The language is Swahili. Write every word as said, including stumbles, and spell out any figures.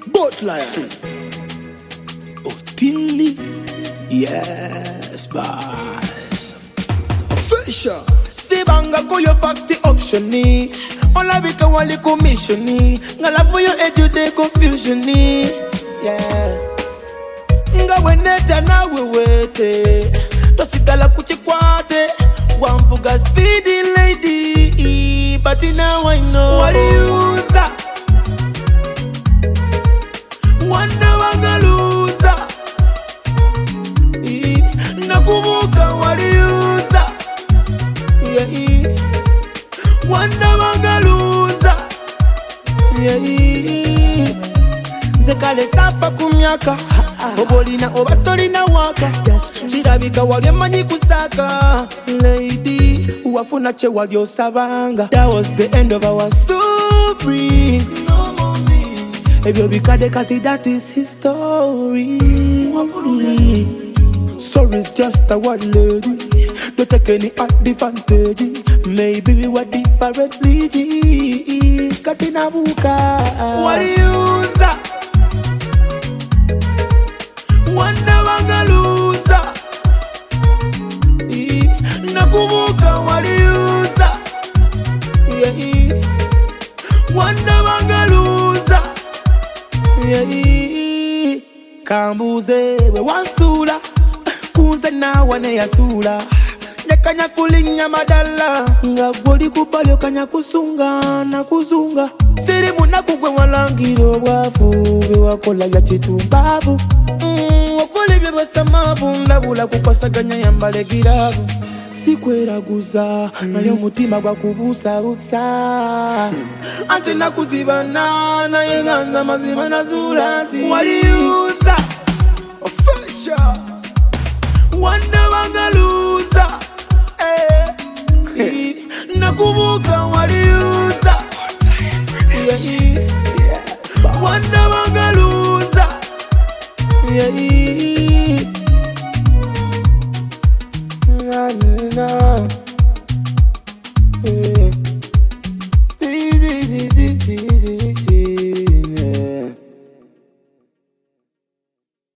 Boat lion. Otili. Yes, boss. Official. Sibanga ko yo fast the option ni. Ola bika wali commission ni. Ngala for your edu de confusion ni. Yeah. Nga weneta na wewete. Tosigala kuchikwate. Wamfuga speedy lady. But now I know what you use. Wanda wanga loser. Nakubuka wali user. Yeah. Wanda wanga loser. Yeah. Zekale safa kumyaka. Obolina obatolina waka. Chirabika wali manyi kusaka. Lady, uwafuna che wali osabanga. That was the end of our story. Ebyo bikade kati, that is his story. Sorry's just a one lady. Don't take any advantage. Maybe we were differently. Katina buka. What do you use? Wanda wanga loser. Nakubuka what do you use? Yeah. Wanda wanga loser. Yeah. Kambuze we wansula. Kuze na wane ya sula. Nyakanya kulinya madala. Nga goli kupalyo kanya kusunga na kuzunga. Siri muna kugwe walangiro wafu. Wakola ya chitumbavu. Mm, wakoli beba samavu. Ndabula kupasa ganya yambale giravu. Sikwera guza. Na yo mutima kwa kubusa usa. Ante na kuzibana. Na yenganza mazima na zula. Wali uza. Official. Wanda wanga loser. Eh. Nakubuka wali uza. Yeah. Wanda wanga loser. Yeah.